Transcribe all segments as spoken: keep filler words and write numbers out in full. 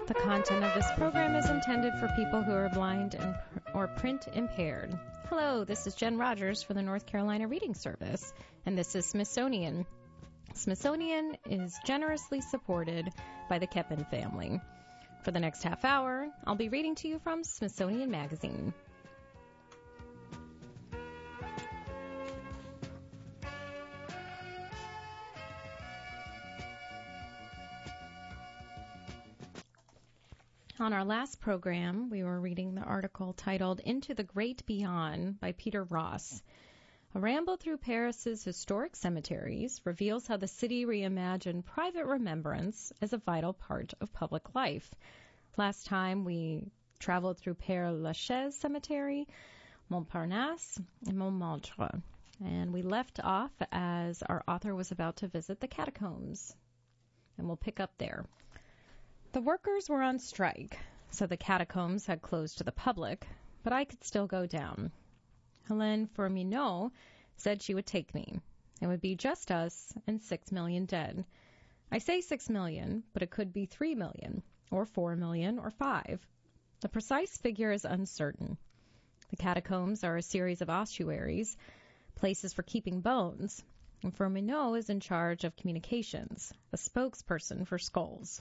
The content of this program is intended for people who are blind and or print impaired. Hello, this is Jen Rogers for the North Carolina Reading Service, and this is Smithsonian. Smithsonian is generously supported by the Keppen family. For the next half hour, I'll be reading to you from Smithsonian Magazine. On our last program, we were reading the article titled Into the Great Beyond by Peter Ross. A ramble through Paris's historic cemeteries reveals how the city reimagined private remembrance as a vital part of public life. Last time, we traveled through Père Lachaise Cemetery, Montparnasse, and Montmartre, and we left off as our author was about to visit the catacombs, and we'll pick up there. The workers were on strike, so the catacombs had closed to the public, but I could still go down. Hélène Fourmineau said she would take me. It would be just us and six million dead. I say six million, but it could be three million, or four million, or five. The precise figure is uncertain. The catacombs are a series of ossuaries, places for keeping bones, and Fourmineau is in charge of communications, a spokesperson for skulls.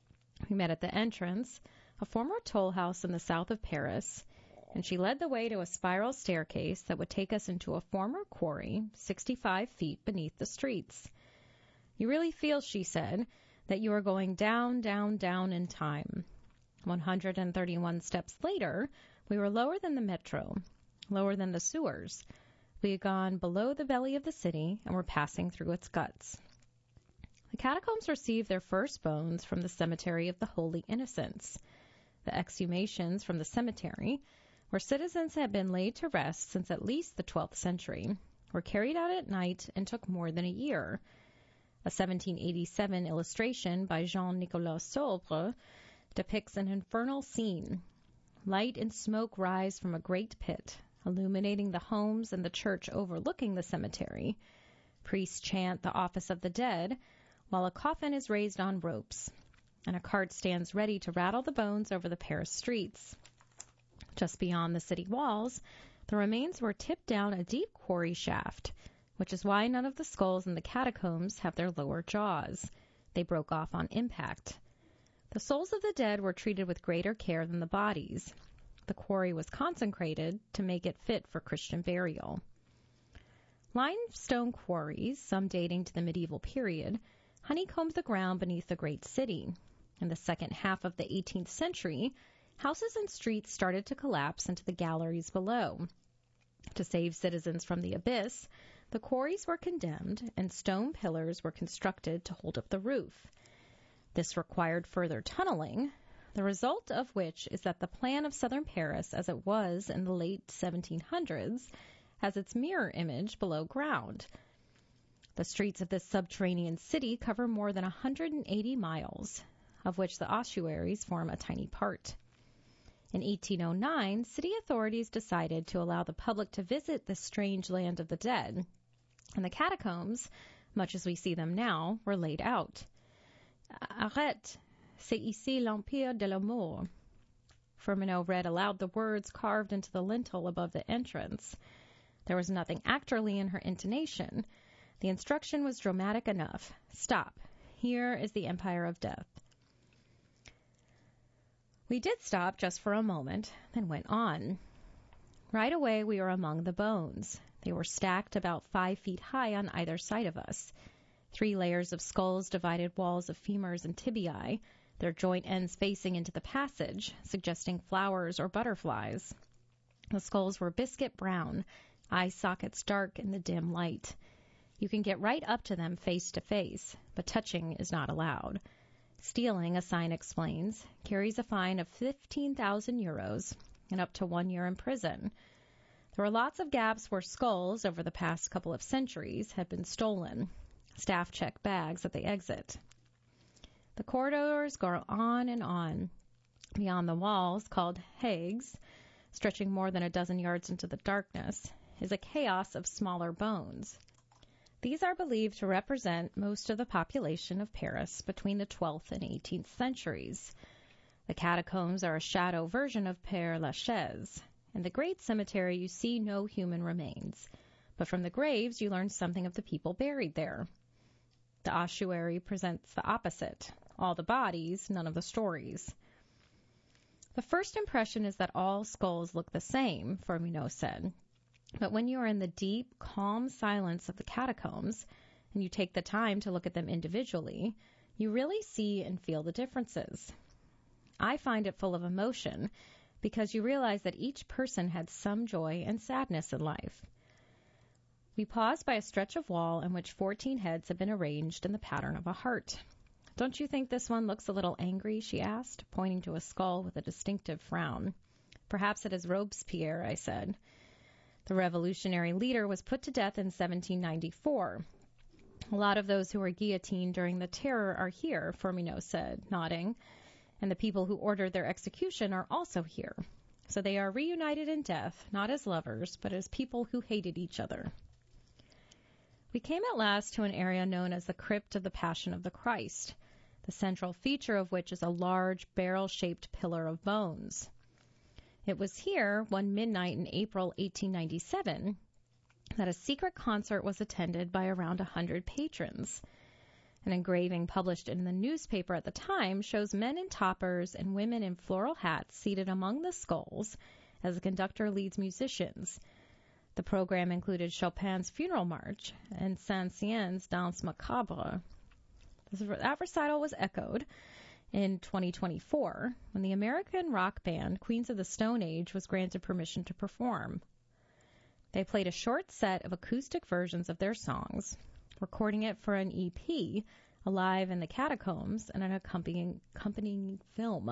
We met at the entrance, a former toll house in the south of Paris, and she led the way to a spiral staircase that would take us into a former quarry sixty-five feet beneath the streets. You really feel, she said, that you are going down, down, down in time. one hundred thirty-one steps later, we were lower than the metro, lower than the sewers. We had gone below the belly of the city and were passing through its guts. The catacombs received their first bones from the Cemetery of the Holy Innocents. The exhumations from the cemetery, where citizens had been laid to rest since at least the twelfth century, were carried out at night and took more than a year. A seventeen eighty-seven illustration by Jean-Nicolas Sobre depicts an infernal scene. Light and smoke rise from a great pit, illuminating the homes and the church overlooking the cemetery. Priests chant the office of the dead, while a coffin is raised on ropes, and a cart stands ready to rattle the bones over the Paris streets. Just beyond the city walls, the remains were tipped down a deep quarry shaft, which is why none of the skulls in the catacombs have their lower jaws. They broke off on impact. The souls of the dead were treated with greater care than the bodies. The quarry was consecrated to make it fit for Christian burial. Limestone quarries, some dating to the medieval period, honeycombed the ground beneath the great city. In the second half of the eighteenth century, houses and streets started to collapse into the galleries below. To save citizens from the abyss, the quarries were condemned and stone pillars were constructed to hold up the roof. This required further tunneling, the result of which is that the plan of southern Paris as it was in the late seventeen hundreds has its mirror image below ground. The streets of this subterranean city cover more than one hundred eighty miles, of which the ossuaries form a tiny part. In eighteen oh nine, city authorities decided to allow the public to visit this strange land of the dead, and the catacombs, much as we see them now, were laid out. Arrête, c'est ici l'Empire de la Mort. Fourmineau read aloud the words carved into the lintel above the entrance. There was nothing actorly in her intonation. The instruction was dramatic enough. Stop. Here is the Empire of Death. We did stop just for a moment, then went on. Right away we were among the bones. They were stacked about five feet high on either side of us. Three layers of skulls divided walls of femurs and tibiae, their joint ends facing into the passage, suggesting flowers or butterflies. The skulls were biscuit brown, eye sockets dark in the dim light. You can get right up to them face to face, but touching is not allowed. Stealing, a sign explains, carries a fine of fifteen thousand euros and up to one year in prison. There were lots of gaps where skulls over the past couple of centuries had been stolen. Staff check bags at the exit. The corridors go on and on. Beyond the walls, called hags, stretching more than a dozen yards into the darkness, is a chaos of smaller bones. These are believed to represent most of the population of Paris between the twelfth and eighteenth centuries. The catacombs are a shadow version of Père Lachaise. In the Great Cemetery, you see no human remains, but from the graves you learn something of the people buried there. The ossuary presents the opposite. All the bodies, none of the stories. The first impression is that all skulls look the same, Firmino said. But when you are in the deep, calm silence of the catacombs, and you take the time to look at them individually, you really see and feel the differences. I find it full of emotion because you realize that each person had some joy and sadness in life. We paused by a stretch of wall in which fourteen heads had been arranged in the pattern of a heart. "Don't you think this one looks a little angry?" she asked, pointing to a skull with a distinctive frown. "Perhaps it is Robespierre," I said. The revolutionary leader was put to death in seventeen ninety-four. "A lot of those who were guillotined during the Terror are here," Firmino said, nodding, "and the people who ordered their execution are also here. So they are reunited in death, not as lovers, but as people who hated each other." We came at last to an area known as the Crypt of the Passion of the Christ, the central feature of which is a large barrel-shaped pillar of bones. It was here, one midnight in April eighteen ninety-seven, that a secret concert was attended by around a hundred patrons. An engraving published in the newspaper at the time shows men in toppers and women in floral hats seated among the skulls as the conductor leads musicians. The program included Chopin's Funeral March and Saint-Saëns' Danse Macabre. That recital was echoed in twenty twenty-four when the American rock band Queens of the Stone Age was granted permission to perform. They played a short set of acoustic versions of their songs, recording it for an E P, Alive in the Catacombs, and an accompanying, accompanying film.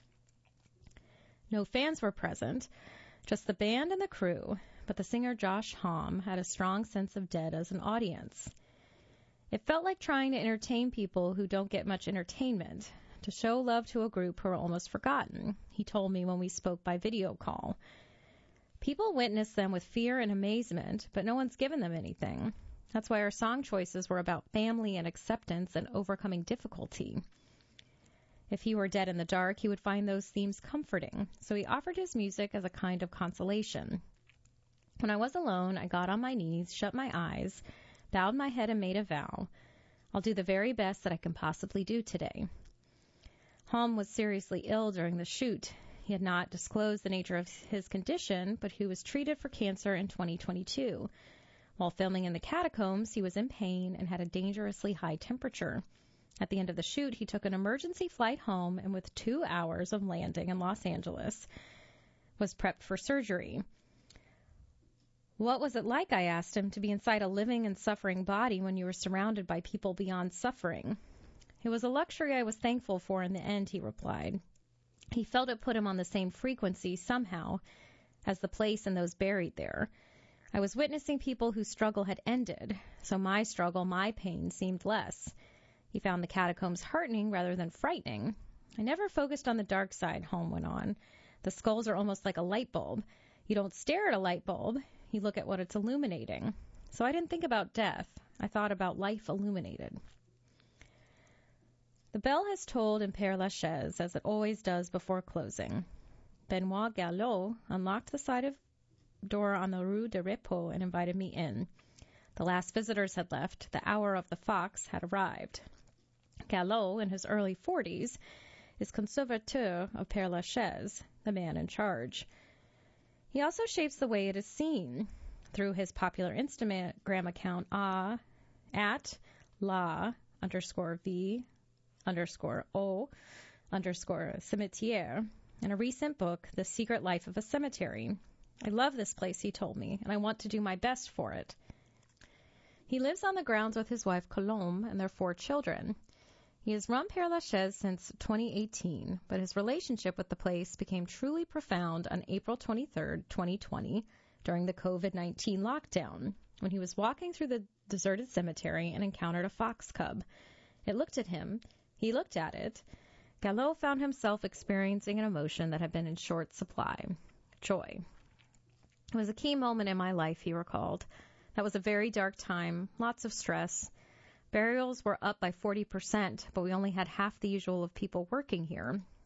No fans were present, just the band and the crew, but the singer Josh Homme had a strong sense of Dead as an audience. It felt like trying to entertain people who don't get much entertainment, to show love to a group who are almost forgotten, he told me when we spoke by video call. People witness them with fear and amazement, but no one's given them anything. That's why our song choices were about family and acceptance and overcoming difficulty. If he were dead in the dark, he would find those themes comforting, so he offered his music as a kind of consolation. When I was alone, I got on my knees, shut my eyes, bowed my head and made a vow. I'll do the very best that I can possibly do today. Homme was seriously ill during the shoot. He had not disclosed the nature of his condition, but he was treated for cancer in twenty twenty-two. While filming in the catacombs, he was in pain and had a dangerously high temperature. At the end of the shoot, he took an emergency flight home and with two hours of landing in Los Angeles, was prepped for surgery. What was it like, I asked him, to be inside a living and suffering body when you were surrounded by people beyond suffering? It was a luxury I was thankful for in the end, he replied. He felt it put him on the same frequency somehow as the place and those buried there. I was witnessing people whose struggle had ended, so my struggle, my pain, seemed less. He found the catacombs heartening rather than frightening. I never focused on the dark side, Homme went on. The skulls are almost like a light bulb. You don't stare at a light bulb. You look at what it's illuminating. So I didn't think about death. I thought about life illuminated. The bell has tolled in Père Lachaise, as it always does before closing. Benoit Gallo unlocked the side of door on the Rue de Repos and invited me in. The last visitors had left. The hour of the fox had arrived. Gallo, in his early forties, is conservateur of Père Lachaise, the man in charge. He also shapes the way it is seen through his popular Instagram account a, at la underscore v underscore o underscore cimetière, and a recent book, The Secret Life of a Cemetery. I love this place, he told me, and I want to do my best for it. He lives on the grounds with his wife Colombe and their four children. He has run Père Lachaise since twenty eighteen, but his relationship with the place became truly profound on April twenty-third, twenty twenty, during the covid nineteen lockdown, when he was walking through the deserted cemetery and encountered a fox cub. It looked at him. He looked at it. Gallo found himself experiencing an emotion that had been in short supply. Joy. It was a key moment in my life, he recalled. That was a very dark time, lots of stress. Burials were up by forty percent, but we only had half the usual of people working here.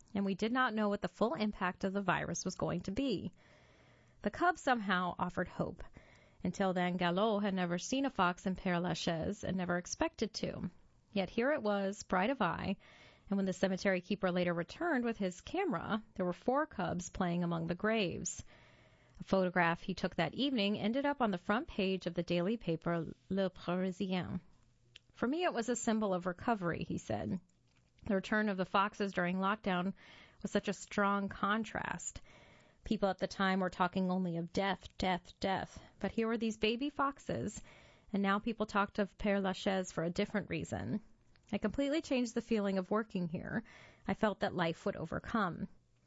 and we did not know what the full impact of the virus was going to be. The cubs somehow offered hope. Until then, Galop had never seen a fox in Père Lachaise and never expected to. Yet here it was, bright of eye, and when the cemetery keeper later returned with his camera, there were four cubs playing among the graves. A photograph he took that evening ended up on the front page of the daily paper Le Parisien. For me, it was a symbol of recovery, he said. The return of the foxes during lockdown was such a strong contrast. People at the time were talking only of death, death, death, but here were these baby foxes, and now people talked of Père Lachaise for a different reason. I completely changed the feeling of working here. I felt that life would overcome.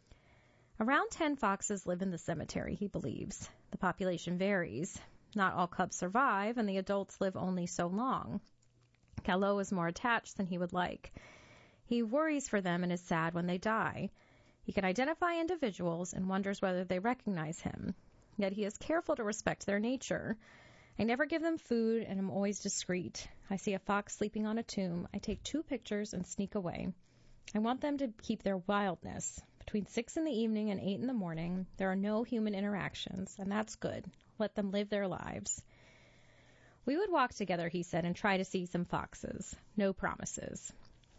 Around ten foxes live in the cemetery, he believes. The population varies. Not all cubs survive, and the adults live only so long. Galop is more attached than he would like. He worries for them and is sad when they die. He can identify individuals and wonders whether they recognize him. Yet he is careful to respect their nature. I never give them food and am always discreet. I see a fox sleeping on a tomb. I take two pictures and sneak away. I want them to keep their wildness. Between six in the evening and eight in the morning, there are no human interactions, and that's good. Let them live their lives. We would walk together, he said, and try to see some foxes. No promises.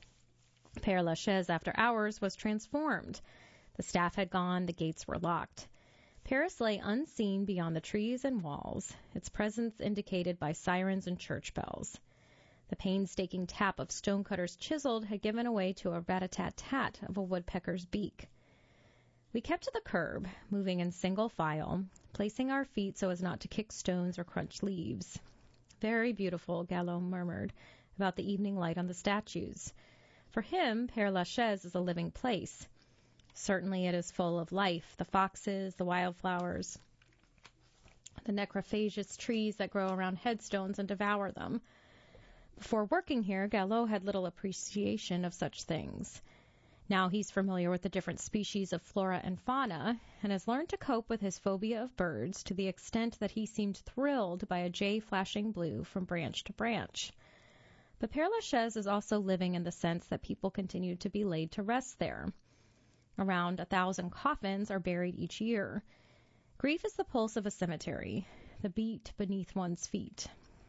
Père Lachaise, after hours, was transformed. The staff had gone, the gates were locked. Paris lay unseen beyond the trees and walls, its presence indicated by sirens and church bells. The painstaking tap of stonecutters chiseled had given way to a rat-a-tat-tat of a woodpecker's beak. We kept to the curb, moving in single file, placing our feet so as not to kick stones or crunch leaves. Very beautiful, Galop murmured, about the evening light on the statues. For him, Père Lachaise is a living place. Certainly it is full of life, the foxes, the wildflowers, the necrophageous trees that grow around headstones and devour them. Before working here, Galop had little appreciation of such things. Now he's familiar with the different species of flora and fauna and has learned to cope with his phobia of birds to the extent that he seemed thrilled by a jay flashing blue from branch to branch. But Père Lachaise is also living in the sense that people continue to be laid to rest there. Around a thousand coffins are buried each year. Grief is the pulse of a cemetery, the beat beneath one's feet.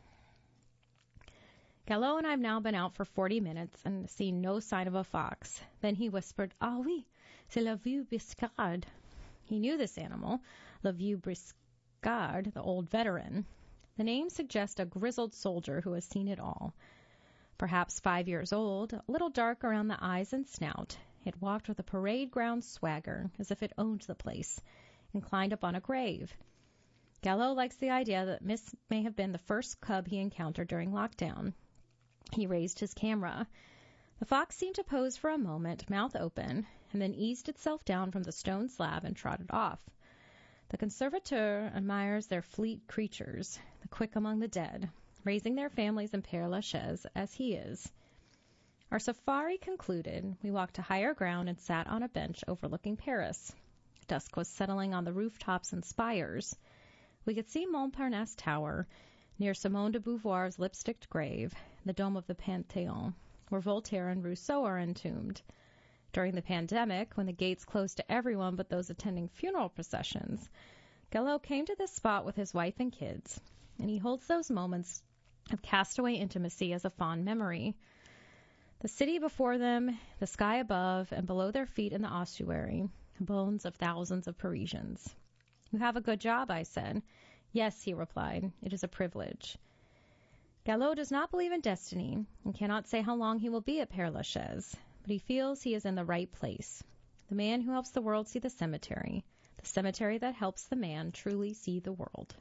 Galop and I have now been out for forty minutes and seen no sign of a fox. Then he whispered, "Ah oui, c'est la vieux Briscard." He knew this animal, la vieux Briscard, the old veteran. The name suggests a grizzled soldier who has seen it all. Perhaps five years old, a little dark around the eyes and snout, it walked with a parade ground swagger, as if it owned the place, and climbed up on a grave. Galop likes the idea that this may have been the first cub he encountered during lockdown. He raised his camera. The fox seemed to pose for a moment, mouth open, and then eased itself down from the stone slab and trotted off. The conservateur admires their fleet creatures, the quick among the dead, raising their families in Père Lachaise as he is. Our safari concluded, we walked to higher ground and sat on a bench overlooking Paris. Dusk was settling on the rooftops and spires. We could see Montparnasse Tower, near Simone de Beauvoir's lipsticked grave, the dome of the Panthéon, where Voltaire and Rousseau are entombed. During the pandemic, when the gates closed to everyone but those attending funeral processions, Galop came to this spot with his wife and kids, and he holds those moments of castaway intimacy as a fond memory. The city before them, the sky above, and below their feet in the ossuary, the bones of thousands of Parisians. "You have a good job," I said. "Yes," he replied, "it is a privilege." Galop does not believe in destiny and cannot say how long he will be at Père Lachaise, but he feels he is in the right place. The man who helps the world see the cemetery, the cemetery that helps the man truly see the world.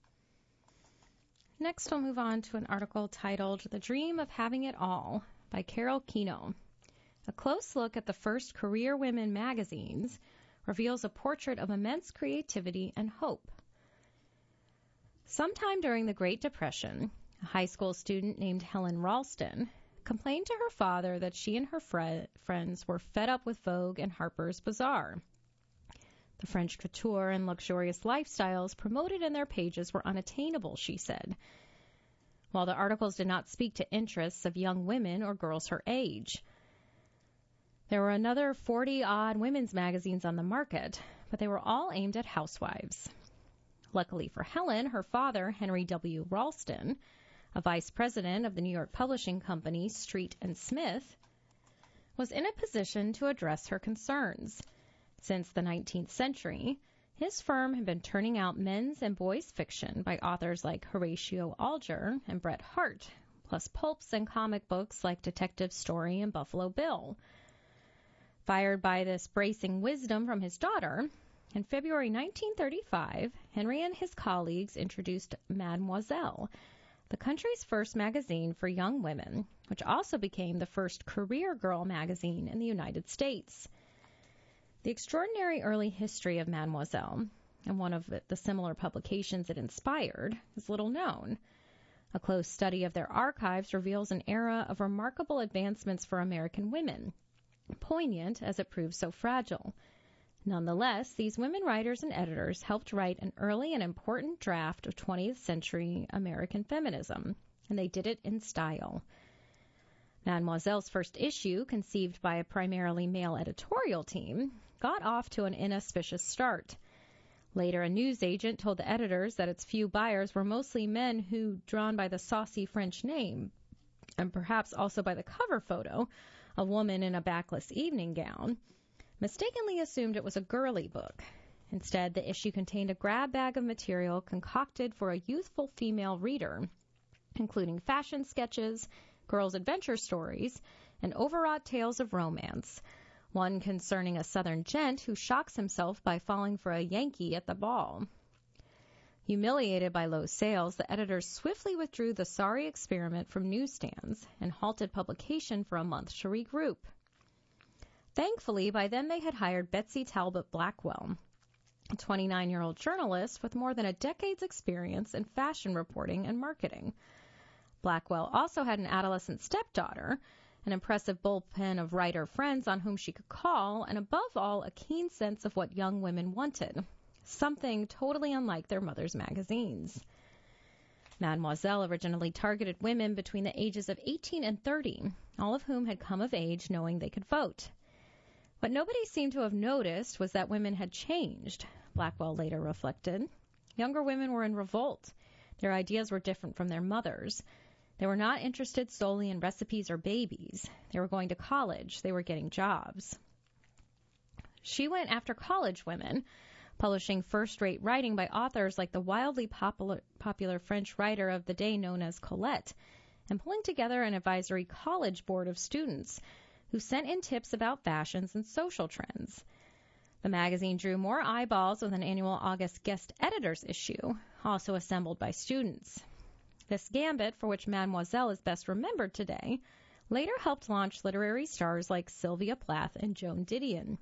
Next, we'll move on to an article titled "The Dream of Having It All" by Carol Kino. A close look at the first career women magazines reveals a portrait of immense creativity and hope. Sometime during the Great Depression, a high school student named Helen Ralston complained to her father that she and her fr- friends were fed up with Vogue and Harper's Bazaar. The French couture and luxurious lifestyles promoted in their pages were unattainable, she said, while the articles did not speak to interests of young women or girls her age. There were another forty-odd women's magazines on the market, but they were all aimed at housewives. Luckily for Helen, her father, Henry W. Ralston, a vice president of the New York publishing company Street and Smith, was in a position to address her concerns. Since the nineteenth century, his firm had been turning out men's and boys' fiction by authors like Horatio Alger and Bret Harte, plus pulps and comic books like Detective Story and Buffalo Bill. Fired by this bracing wisdom from his daughter, in February nineteen thirty-five, Henry and his colleagues introduced Mademoiselle, the country's first magazine for young women, which also became the first career girl magazine in the United States. The extraordinary early history of Mademoiselle, and one of the similar publications it inspired, is little known. A close study of their archives reveals an era of remarkable advancements for American women, poignant as it proved so fragile. Nonetheless, these women writers and editors helped write an early and important draft of twentieth century American feminism, and they did it in style. Mademoiselle's first issue, conceived by a primarily male editorial team, got off to an inauspicious start. Later, a newsagent told the editors that its few buyers were mostly men who, drawn by the saucy French name, and perhaps also by the cover photo, a woman in a backless evening gown, mistakenly assumed it was a girly book. Instead, the issue contained a grab bag of material concocted for a youthful female reader, including fashion sketches, girls' adventure stories, and overwrought tales of romance, one concerning a Southern gent who shocks himself by falling for a Yankee at the ball. Humiliated by low sales, the editors swiftly withdrew the sorry experiment from newsstands and halted publication for a month to regroup. Thankfully, by then they had hired Betsy Talbot Blackwell, a twenty-nine-year-old journalist with more than a decade's experience in fashion reporting and marketing. Blackwell also had an adolescent stepdaughter, an impressive bullpen of writer friends on whom she could call, and above all, a keen sense of what young women wanted, something totally unlike their mother's magazines. Mademoiselle originally targeted women between the ages of eighteen and thirty, all of whom had come of age knowing they could vote. What nobody seemed to have noticed was that women had changed, Blackwell later reflected. Younger women were in revolt. Their ideas were different from their mothers. They were not interested solely in recipes or babies. They were going to college. They were getting jobs. She went after college women, publishing first-rate writing by authors like the wildly popular, popular French writer of the day known as Colette, and pulling together an advisory college board of students who sent in tips about fashions and social trends. The magazine drew more eyeballs with an annual August guest editors issue, also assembled by students. This gambit, for which Mademoiselle is best remembered today, later helped launch literary stars like Sylvia Plath and Joan Didion.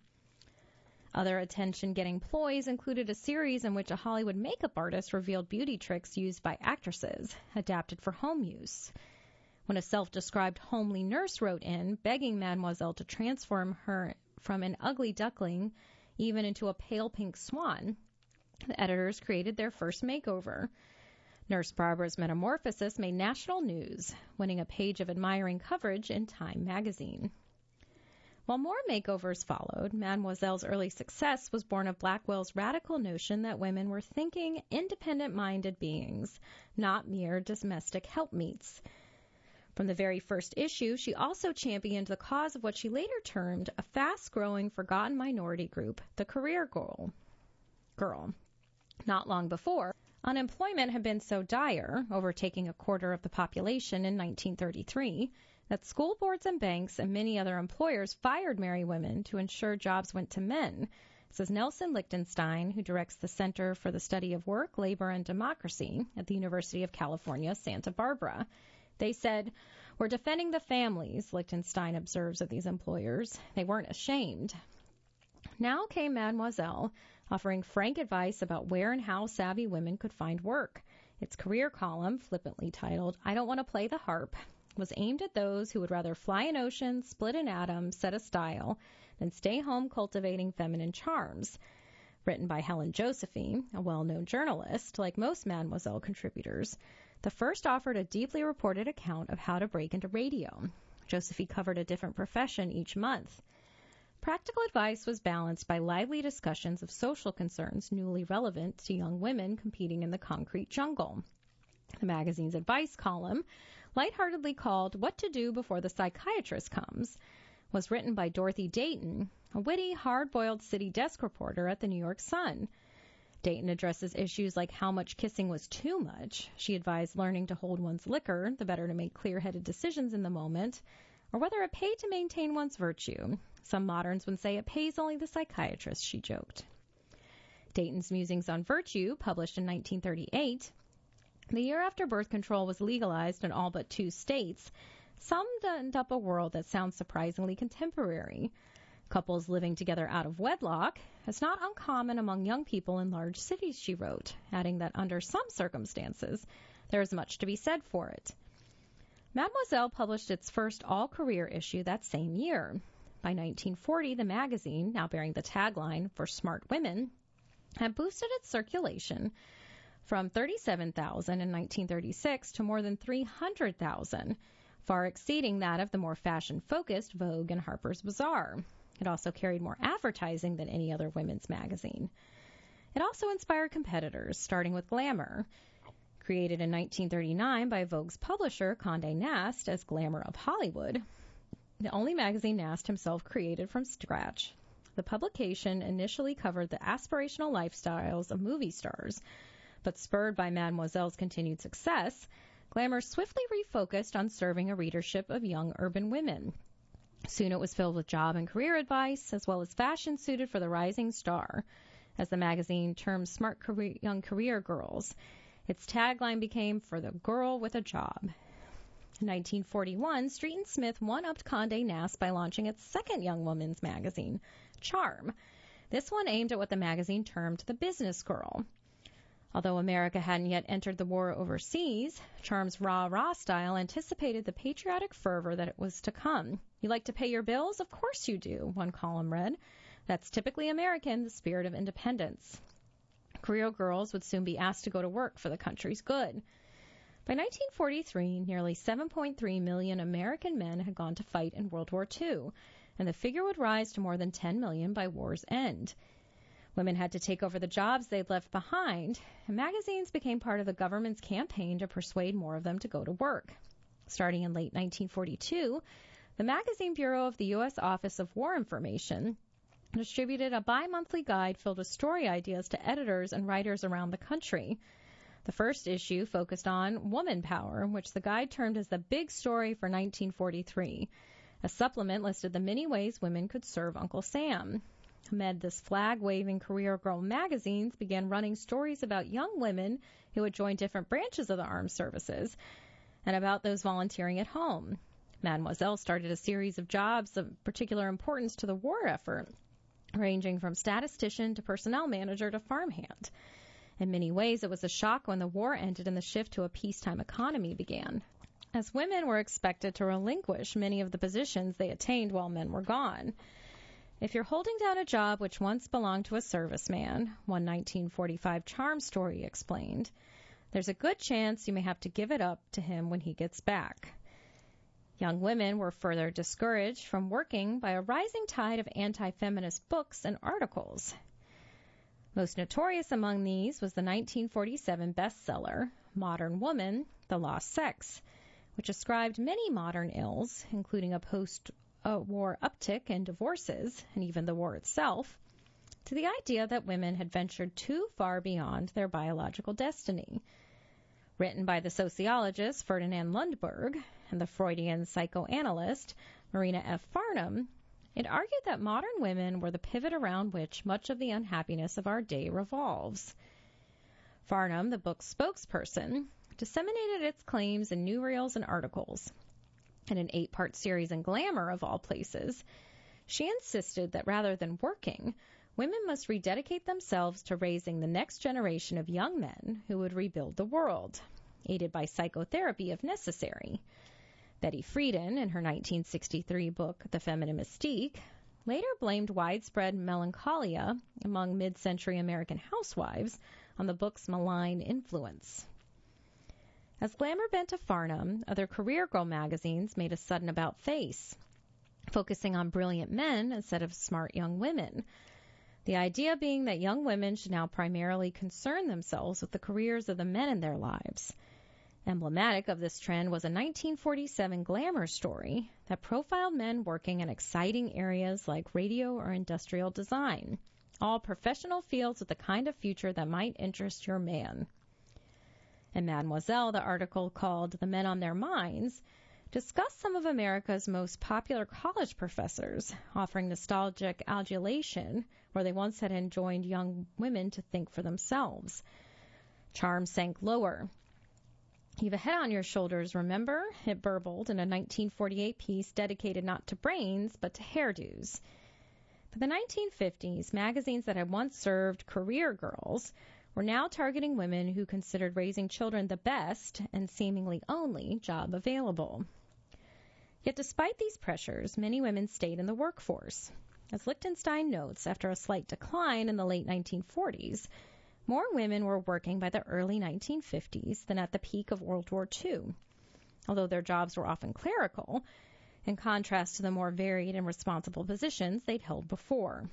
Other attention-getting ploys included a series in which a Hollywood makeup artist revealed beauty tricks used by actresses, adapted for home use. When a self-described homely nurse wrote in, begging Mademoiselle to transform her from an ugly duckling even into a pale pink swan, the editors created their first makeover. Nurse Barbara's metamorphosis made national news, winning a page of admiring coverage in Time magazine. While more makeovers followed, Mademoiselle's early success was born of Blackwell's radical notion that women were thinking, independent-minded beings, not mere domestic helpmeets. From the very first issue, she also championed the cause of what she later termed a fast-growing, forgotten minority group, the career girl. girl. Not long before, unemployment had been so dire, overtaking a quarter of the population in nineteen thirty-three, that school boards and banks and many other employers fired married women to ensure jobs went to men, says Nelson Lichtenstein, who directs the Center for the Study of Work, Labor, and Democracy at the University of California, Santa Barbara. They said, "We're defending the families," Lichtenstein observes of these employers. They weren't ashamed. Now came Mademoiselle, offering frank advice about where and how savvy women could find work. Its career column, flippantly titled, "I Don't Want to Play the Harp," was aimed at those who would rather fly an ocean, split an atom, set a style, than stay home cultivating feminine charms. Written by Helen Josephine, a well-known journalist, like most Mademoiselle contributors, the first offered a deeply reported account of how to break into radio. Josephine covered a different profession each month. Practical advice was balanced by lively discussions of social concerns newly relevant to young women competing in the concrete jungle. The magazine's advice column, lightheartedly called What to Do Before the Psychiatrist Comes, was written by Dorothy Dayton, a witty, hard-boiled city desk reporter at the New York Sun. Dayton addresses issues like how much kissing was too much. She advised learning to hold one's liquor, the better to make clear-headed decisions in the moment, or whether it paid to maintain one's virtue. Some moderns would say it pays only the psychiatrist, she joked. Dayton's Musings on Virtue, published in nineteen thirty-eight, the year after birth control was legalized in all but two states, summed up a world that sounds surprisingly contemporary. Couples living together out of wedlock is not uncommon among young people in large cities, she wrote, adding that under some circumstances, there is much to be said for it. Mademoiselle published its first all-career issue that same year. By nineteen forty, the magazine, now bearing the tagline for Smart Women, had boosted its circulation from thirty-seven thousand in nineteen thirty-six to more than three hundred thousand, far exceeding that of the more fashion-focused Vogue and Harper's Bazaar. It also carried more advertising than any other women's magazine. It also inspired competitors, starting with Glamour. Created in nineteen thirty-nine by Vogue's publisher, Condé Nast, as Glamour of Hollywood, the only magazine Nast himself created from scratch. The publication initially covered the aspirational lifestyles of movie stars, but spurred by Mademoiselle's continued success, Glamour swiftly refocused on serving a readership of young urban women. Soon it was filled with job and career advice, as well as fashion suited for the rising star, as the magazine termed smart career, young career girls. Its tagline became, "For the girl with a job." In nineteen forty-one, Street and Smith one-upped Condé Nast by launching its second young women's magazine, Charm. This one aimed at what the magazine termed the business girl. Although America hadn't yet entered the war overseas, Charm's rah-rah style anticipated the patriotic fervor that it was to come. You like to pay your bills? Of course you do, one column read. That's typically American, the spirit of independence. Career girls would soon be asked to go to work for the country's good. By nineteen forty-three, nearly seven point three million American men had gone to fight in World War Two, and the figure would rise to more than ten million by war's end. Women had to take over the jobs they'd left behind, and magazines became part of the government's campaign to persuade more of them to go to work. Starting in late nineteen forty-two, the Magazine Bureau of the U S Office of War Information distributed a bi-monthly guide filled with story ideas to editors and writers around the country. The first issue focused on woman power, which the guide termed as the big story for nineteen forty-three. A supplement listed the many ways women could serve Uncle Sam. Amid this flag-waving career girl magazines began running stories about young women who had joined different branches of the armed services and about those volunteering at home. Mademoiselle started a series of jobs of particular importance to the war effort, ranging from statistician to personnel manager to farmhand. In many ways, it was a shock when the war ended and the shift to a peacetime economy began, as women were expected to relinquish many of the positions they attained while men were gone. If you're holding down a job which once belonged to a serviceman, one nineteen forty-five Charm story explained, there's a good chance you may have to give it up to him when he gets back. Young women were further discouraged from working by a rising tide of anti-feminist books and articles. Most notorious among these was the nineteen forty-seven bestseller, Modern Woman, The Lost Sex, which ascribed many modern ills, including a post-war uptick in divorces and even the war itself, to the idea that women had ventured too far beyond their biological destiny. Written by the sociologist Ferdinand Lundberg and the Freudian psychoanalyst Marina F. Farnham, it argued that modern women were the pivot around which much of the unhappiness of our day revolves. Farnham, the book's spokesperson, disseminated its claims in newsreels and articles. In an eight-part series in Glamour, of all places, she insisted that rather than working, women must rededicate themselves to raising the next generation of young men who would rebuild the world, aided by psychotherapy if necessary. Betty Friedan, in her nineteen sixty-three book, The Feminine Mystique, later blamed widespread melancholia among mid-century American housewives on the book's malign influence. As Glamour bent to Farnham, other career girl magazines made a sudden about-face. focusing on brilliant men instead of smart young women. The idea being that young women should now primarily concern themselves with the careers of the men in their lives. Emblematic of this trend was a nineteen forty-seven Glamour story that profiled men working in exciting areas like radio or industrial design, all professional fields with the kind of future that might interest your man. In Mademoiselle, the article called The Men on Their Minds discussed some of America's most popular college professors, offering nostalgic adulation where they once had enjoined young women to think for themselves. Charm sank lower. "You've a head on your shoulders, remember?" it burbled in a nineteen forty-eight piece dedicated not to brains, but to hairdos. By the nineteen fifties, magazines that had once served career girls were now targeting women who considered raising children the best and seemingly only job available. Yet despite these pressures, many women stayed in the workforce. As Lichtenstein notes, after a slight decline in the late nineteen forties, more women were working by the early nineteen fifties than at the peak of World War Two, although their jobs were often clerical, in contrast to the more varied and responsible positions they'd held before.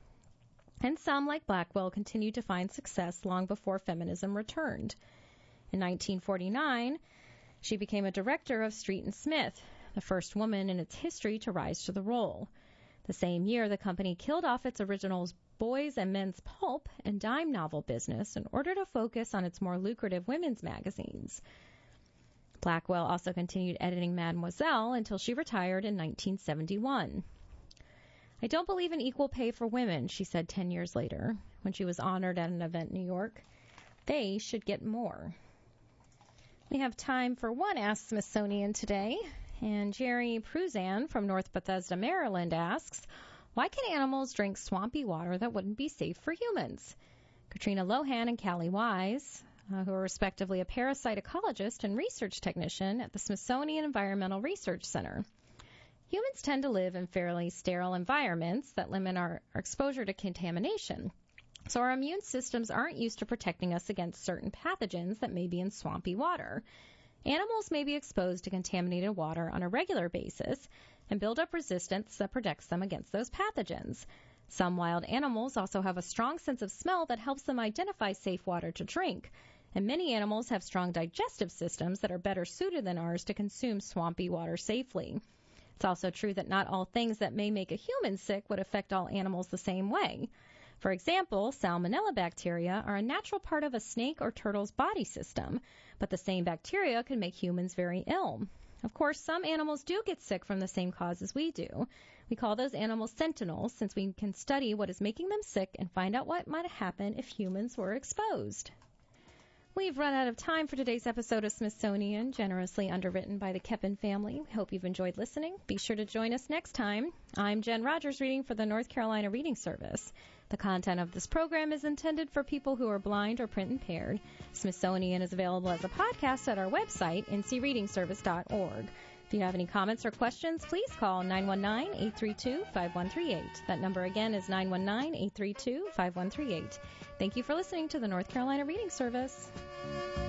And some, like Blackwell, continued to find success long before feminism returned. In nineteen forty-nine, she became a director of Street and Smith, the first woman in its history to rise to the role. The same year, the company killed off its originals boys and men's pulp and dime novel business in order to focus on its more lucrative women's magazines. Blackwell also continued editing Mademoiselle until she retired in nineteen seventy-one. "I don't believe in equal pay for women," she said ten years later, when she was honored at an event in New York. "They should get more." We have time for one Ask Smithsonian today, and Jerry Pruzan from North Bethesda, Maryland asks, "Why can animals drink swampy water that wouldn't be safe for humans?" Katrina Lohan and Callie Wise, uh, who are respectively a parasite ecologist and research technician at the Smithsonian Environmental Research Center. Humans tend to live in fairly sterile environments that limit our, our exposure to contamination, so our immune systems aren't used to protecting us against certain pathogens that may be in swampy water. Animals may be exposed to contaminated water on a regular basis and build up resistance that protects them against those pathogens. Some wild animals also have a strong sense of smell that helps them identify safe water to drink, and many animals have strong digestive systems that are better suited than ours to consume swampy water safely. It's also true that not all things that may make a human sick would affect all animals the same way. For example, salmonella bacteria are a natural part of a snake or turtle's body system, but the same bacteria can make humans very ill. Of course, some animals do get sick from the same cause as we do. We call those animals sentinels, since we can study what is making them sick and find out what might happen if humans were exposed. We've run out of time for today's episode of Smithsonian, generously underwritten by the Keppen family. We hope you've enjoyed listening. Be sure to join us next time. I'm Jen Rogers, reading for the North Carolina Reading Service. The content of this program is intended for people who are blind or print impaired. Smithsonian is available as a podcast at our website, n c reading service dot org. If you have any comments or questions, please call nine one nine, eight three two, five one three eight. That number again is nine one nine, eight three two, five one three eight. Thank you for listening to the North Carolina Reading Service.